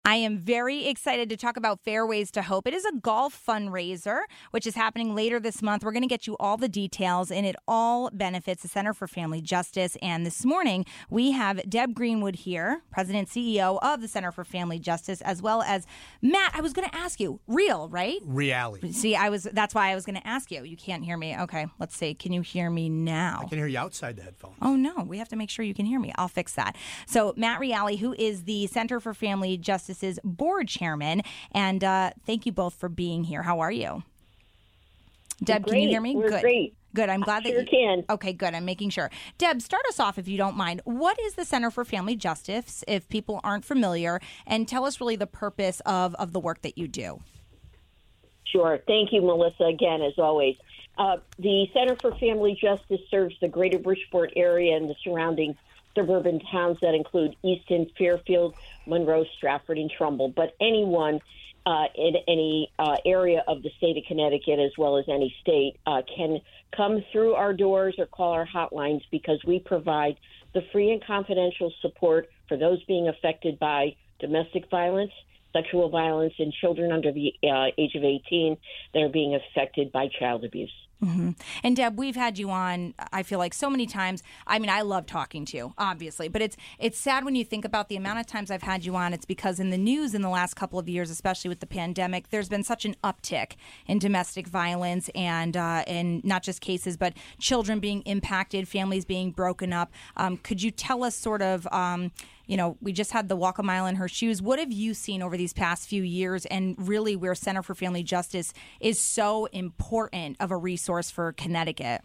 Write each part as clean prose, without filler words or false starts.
I am very excited to talk about Fairways to Hope. It is a golf fundraiser, which is happening later this month. We're going to get you all the details, and it all benefits the Center for Family Justice. And this morning, we have Deb Greenwood here, President CEO of the Center for Family Justice, as well as Matt. I was going to ask you, right? Reality. See, that's why I was going to ask you. You can't hear me. Okay, let's see. Can you hear me now? I can hear you outside the headphones. Oh, no. We have to make sure you can hear me. I'll fix that. So Matt Reale, who is the Center for Family Justice's board chairman. And thank you both for being here. How are you? Deb, Great. can you hear me? We're Good. Great. Good. I'm glad that you can. Okay, good. I'm making sure. Deb, start us off if you don't mind. What is the Center for Family Justice, if people aren't familiar, and tell us really the purpose of the work that you do. Sure. Thank you, Melissa, again, as always. The Center for Family Justice serves the greater Bridgeport area and the surrounding suburban towns that include Easton, Fairfield, Monroe, Stratford, and Trumbull. But anyone in any area of the state of Connecticut, as well as any state, can come through our doors or call our hotlines because we provide the free and confidential support for those being affected by domestic violence, sexual violence, and children under the age of 18 that are being affected by child abuse. Mm-hmm. And Deb, we've had you on, I feel like, so many times. I mean, I love talking to you, obviously, but it's sad when you think about the amount of times I've had you on. It's because in the news in the last couple of years, especially with the pandemic, there's been such an uptick in domestic violence and not just cases, but children being impacted, families being broken up. Could you tell us sort of, we just had the Walk a Mile in Her Shoes. What have you seen over these past few years, and really where Center for Family Justice is so important of a resource for Connecticut?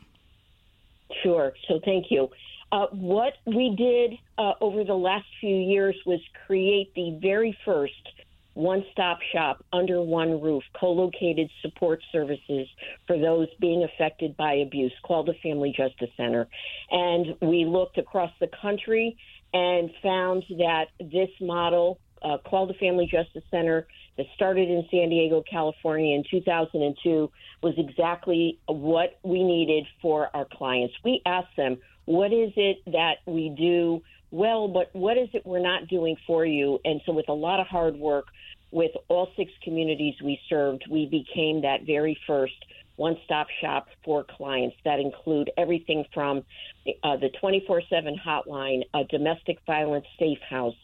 Sure. So thank you. What we did over the last few years was create the very first one-stop shop under one roof, co-located support services for those being affected by abuse, called the Family Justice Center. And we looked across the country and found that this model, called the Family Justice Center, that started in San Diego, California in 2002, was exactly what we needed for our clients. We asked them, what is it that we do well, but what is it we're not doing for you? And so with a lot of hard work, with all 6 communities we served, we became that very first one-stop shop for clients that include everything from the 24/7 hotline, a domestic violence safe house,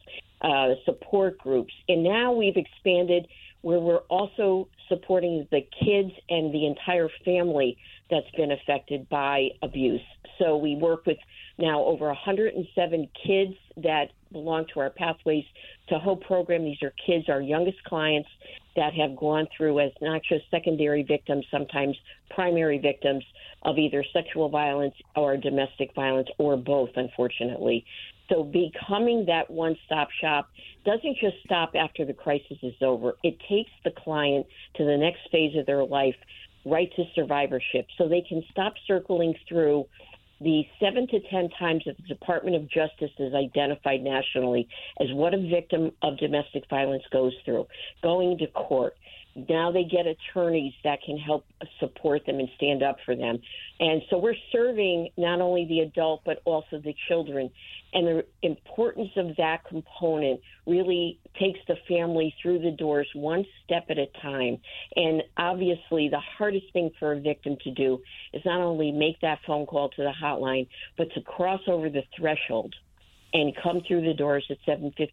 support groups. And now we've expanded where we're also supporting the kids and the entire family that's been affected by abuse. So we work with now over 107 kids that belong to our Pathways to Hope program. These are kids, our youngest clients, that have gone through as not just secondary victims, sometimes primary victims of either sexual violence or domestic violence, or both, unfortunately. So becoming that one-stop shop doesn't just stop after the crisis is over. It takes the client to the next phase of their life, right to survivorship, so they can stop circling through the 7 to 10 times that the Department of Justice is identified nationally as what a victim of domestic violence goes through, going to court. Now they get attorneys that can help support them and stand up for them. And so we're serving not only the adult, but also the children. And the importance of that component really takes the family through the doors one step at a time. And obviously the hardest thing for a victim to do is not only make that phone call to the hotline, but to cross over the threshold and come through the doors at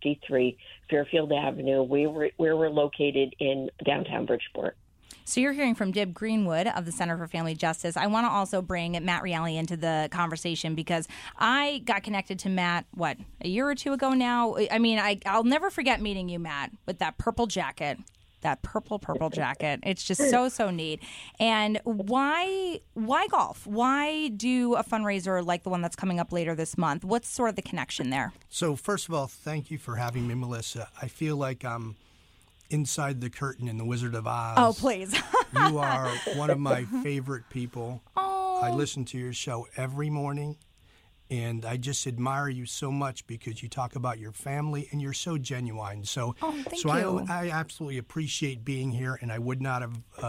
753 Fairfield Avenue, where we're located in downtown Bridgeport. So you're hearing from Deb Greenwood of the Center for Family Justice. I want to also bring Matt Reale into the conversation because I got connected to Matt, a year or two ago now? I mean, I'll never forget meeting you, Matt, with that purple jacket. That purple jacket. It's just so neat. And why golf? Why do a fundraiser like the one that's coming up later this month? What's sort of the connection there? So first of all, thank you for having me, Melissa. I feel like I'm inside the curtain in The Wizard of Oz. Oh, please. You are one of my favorite people. Oh. I listen to your show every morning. And I just admire you so much because you talk about your family and you're so genuine. So, thank you. I absolutely appreciate being here, and I would not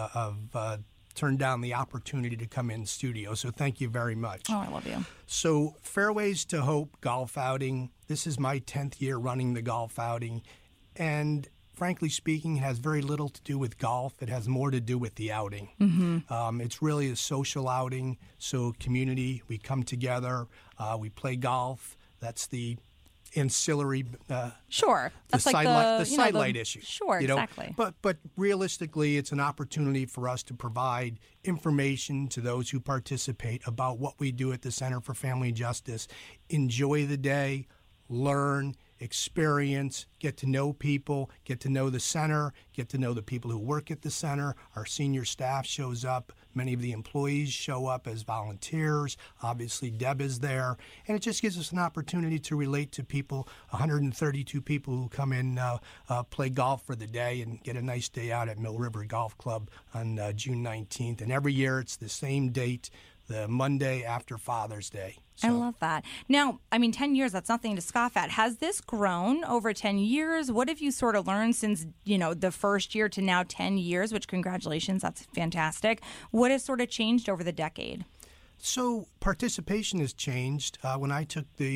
have turned down the opportunity to come in studio. So thank you very much. Oh, I love you. So Fairways to Hope golf outing. This is my 10th year running the golf outing. And frankly speaking, it has very little to do with golf. It has more to do with the outing. It's really a social outing. So community, we come together, we play golf. That's the ancillary, sure. That's the like sidelight issue. Sure, exactly. But realistically, it's an opportunity for us to provide information to those who participate about what we do at the Center for Family Justice. Enjoy the day, learn, experience, get to know people, get to know the center, get to know the people who work at the center. Our senior staff shows up. Many of the employees show up as volunteers. Obviously, Deb is there. And it just gives us an opportunity to relate to people, 132 people who come in, play golf for the day and get a nice day out at Mill River Golf Club on June 19th. And every year it's the same date, the Monday after Father's Day. So. I love that. Now, 10 years, that's nothing to scoff at. Has this grown over 10 years? What have you sort of learned since, the first year to now 10 years, which congratulations, that's fantastic. What has sort of changed over the decade? So participation has changed. When I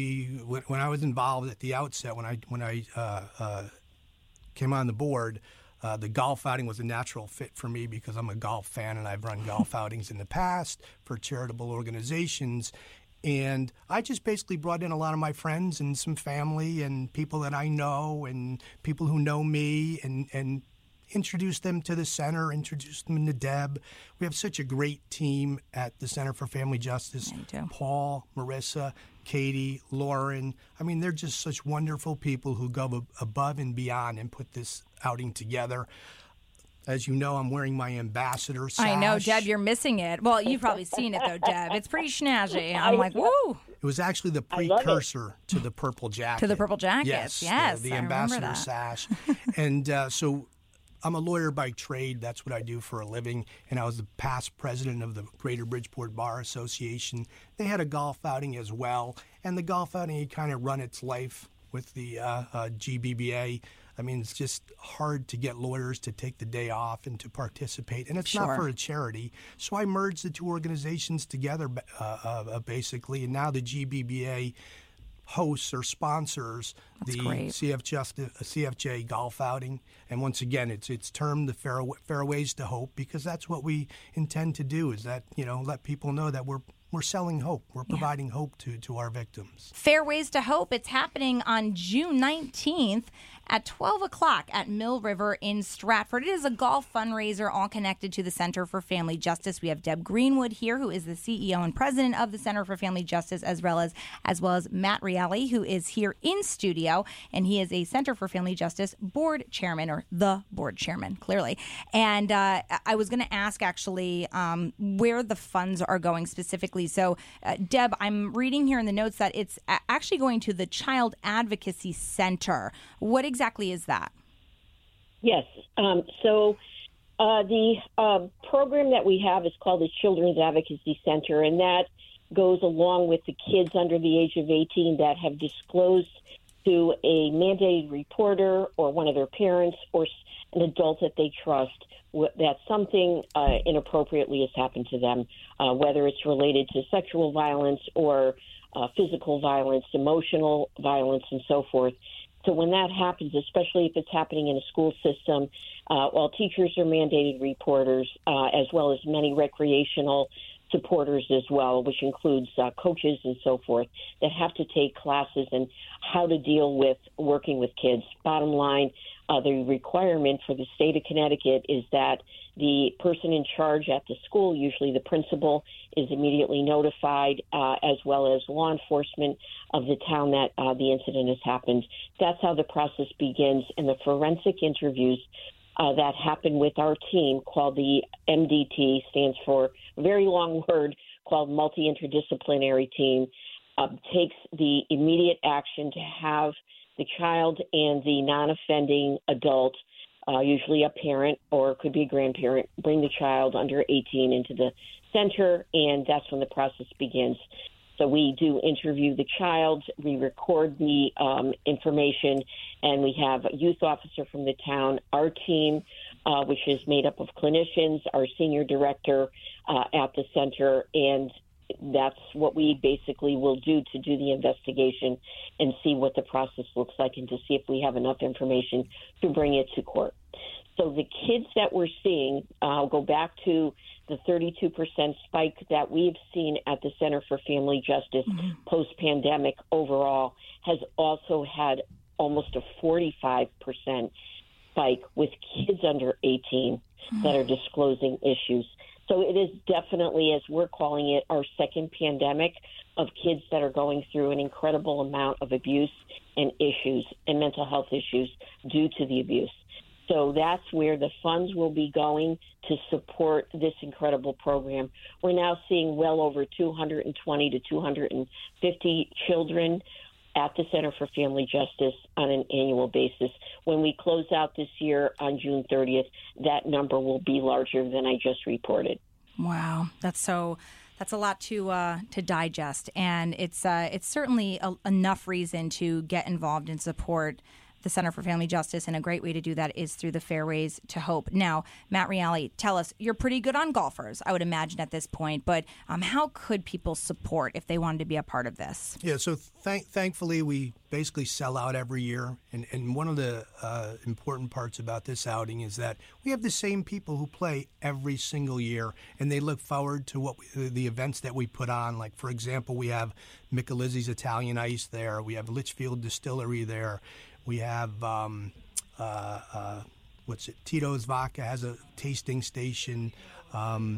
was involved at the outset, when I came on the board, the golf outing was a natural fit for me because I'm a golf fan and I've run golf outings in the past for charitable organizations. And I just basically brought in a lot of my friends and some family and people that I know and people who know me and introduced them to the center, introduced them to Deb. We have such a great team at the Center for Family Justice. Paul, Marissa, Katie, Lauren. They're just such wonderful people who go above and beyond and put this outing together. As you know, I'm wearing my ambassador sash. I know, Deb, you're missing it. Well, you've probably seen it, though, Deb. It's pretty snazzy. I'm like, woo! It was actually the precursor to the purple jacket. To the purple jacket, yes. The ambassador sash. And so I'm a lawyer by trade. That's what I do for a living. And I was the past president of the Greater Bridgeport Bar Association. They had a golf outing as well. And the golf outing had kind of run its life with the GBBA. It's just hard to get lawyers to take the day off and to participate. And it's not for a charity. So I merged the two organizations together, basically. And now the GBBA hosts or sponsors the CFJ golf outing. And once again, it's termed the Fairways to Hope because that's what we intend to do is that, let people know that we're selling hope. We're providing hope to our victims. Fairways to Hope. It's happening on June 19th at 12 o'clock at Mill River in Stratford. It is a golf fundraiser all connected to the Center for Family Justice. We have Deb Greenwood here, who is the CEO and president of the Center for Family Justice, as well as Matt Reale, who is here in studio, and he is a Center for Family Justice board chairman, or the board chairman, clearly. And I was going to ask, actually, where the funds are going specifically. So, Deb, I'm reading here in the notes that it's actually going to the Child Advocacy Center. What exactly is that? Yes. So the program that we have is called the Children's Advocacy Center, and that goes along with the kids under the age of 18 that have disclosed to a mandated reporter or one of their parents or an adult that they trust that something inappropriately has happened to them, whether it's related to sexual violence or physical violence, emotional violence, and so forth. So when that happens, especially if it's happening in a school system, while teachers are mandated reporters, as well as many recreational supporters as well, which includes coaches and so forth, that have to take classes in how to deal with working with kids. Bottom line, the requirement for the state of Connecticut is that the person in charge at the school, usually the principal, is immediately notified, as well as law enforcement of the town that the incident has happened. That's how the process begins, and the forensic interviews that happen with our team, called the MDT, stands for a very long word called Multi-Interdisciplinary Team, takes the immediate action to have the child and the non-offending adult, usually a parent or it could be a grandparent, bring the child under 18 into the center, and that's when the process begins. So we do interview the child, we record the information, and we have a youth officer from the town, our team, which is made up of clinicians, our senior director at the center, and that's what we basically will do to do the investigation and see what the process looks like and to see if we have enough information to bring it to court. So the kids that we're seeing, I'll go back to the 32% spike that we've seen at the Center for Family Justice post-pandemic overall, has also had almost a 45% spike with kids under 18 that are disclosing issues. So it is definitely, as we're calling it, our second pandemic of kids that are going through an incredible amount of abuse and issues and mental health issues due to the abuse. So that's where the funds will be going to support this incredible program. We're now seeing well over 220 to 250 children at the Center for Family Justice on an annual basis. When we close out this year on June 30th, that number will be larger than I just reported. Wow, that's a lot to digest, and it's certainly enough reason to get involved and support the Center for Family Justice, and a great way to do that is through the Fairways to Hope. Now, Matt Reale, tell us, you're pretty good on golfers, I would imagine, at this point, but how could people support if they wanted to be a part of this? Yeah, so thankfully we basically sell out every year, and one of the important parts about this outing is that we have the same people who play every single year, and they look forward to the events that we put on. Like, for example, we have Michelizzi's Italian Ice there, we have Litchfield Distillery there, we have, Tito's Vodka has a tasting station. John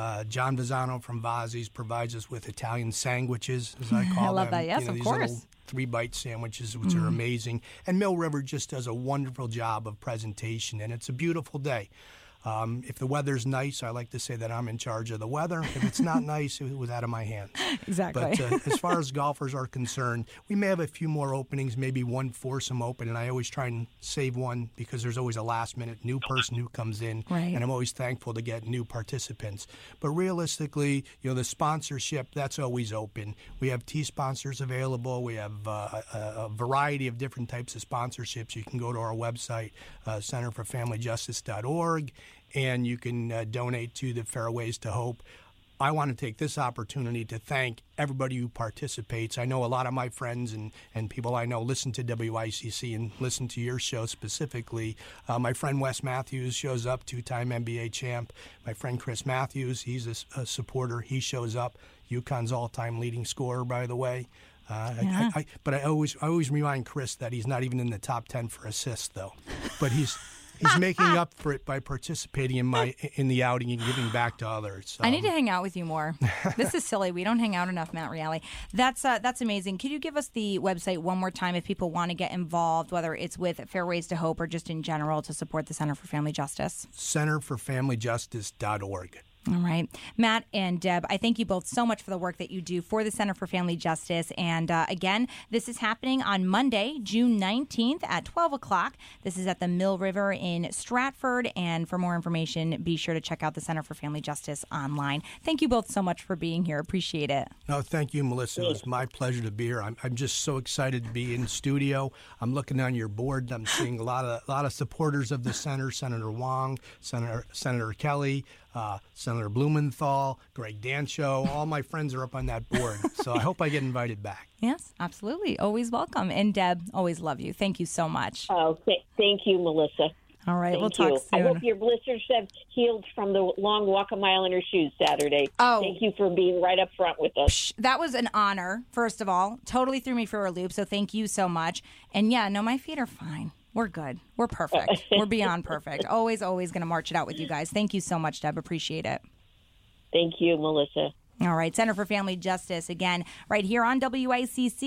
Vazano from Vazzi's provides us with Italian sandwiches, as I call them. I love that, yes, of course. Little 3-bite sandwiches, which are amazing. And Mill River just does a wonderful job of presentation, and it's a beautiful day. If the weather's nice, I like to say that I'm in charge of the weather. If it's not nice, it was out of my hands. Exactly. But as far as golfers are concerned, we may have a few more openings, maybe one foursome open, and I always try and save one because there's always a last-minute new person who comes in, right. And I'm always thankful to get new participants. But realistically, the sponsorship, that's always open. We have tea sponsors available. We have a variety of different types of sponsorships. You can go to our website, centerforfamilyjustice.org, and you can donate to the Fairways to Hope. I want to take this opportunity to thank everybody who participates. I know a lot of my friends and people I know listen to WICC and listen to your show specifically. My friend Wes Matthews shows up, 2-time NBA champ. My friend Chris Matthews, he's a supporter. He shows up. UConn's all-time leading scorer, by the way. But I always remind Chris that he's not even in the top 10 for assists, though. But he's making up for it by participating in the outing and giving back to others. I need to hang out with you more. This is silly. We don't hang out enough, Matt Reale. That's amazing. Could you give us the website one more time if people want to get involved, whether it's with Fairways to Hope or just in general to support the Center for Family Justice? centerforfamilyjustice.org. All right. Matt and Deb, I thank you both so much for the work that you do for the Center for Family Justice. And again, this is happening on Monday, June 19th at 12 o'clock. This is at the Mill River in Stratford. And for more information, be sure to check out the Center for Family Justice online. Thank you both so much for being here. Appreciate it. No, thank you, Melissa. It was my pleasure to be here. I'm just so excited to be in studio. I'm looking on your board. I'm seeing a lot of supporters of the center. Senator Wong, Senator Kelly, Senator Blumenthal, Greg Dancho. All my friends are up on that board. So I hope I get invited back. Yes, absolutely. Always welcome. And Deb, always love you. Thank you so much. Oh, thank you, Melissa. All right, we'll talk soon. I hope your blisters have healed from the long walk a mile in her shoes Saturday. Oh. Thank you for being right up front with us. That was an honor, first of all. Totally threw me for a loop, so thank you so much. And yeah, no, my feet are fine. We're good. We're perfect. We're beyond perfect. Always going to march it out with you guys. Thank you so much, Deb. Appreciate it. Thank you, Melissa. All right. Center for Family Justice, again, right here on WICC.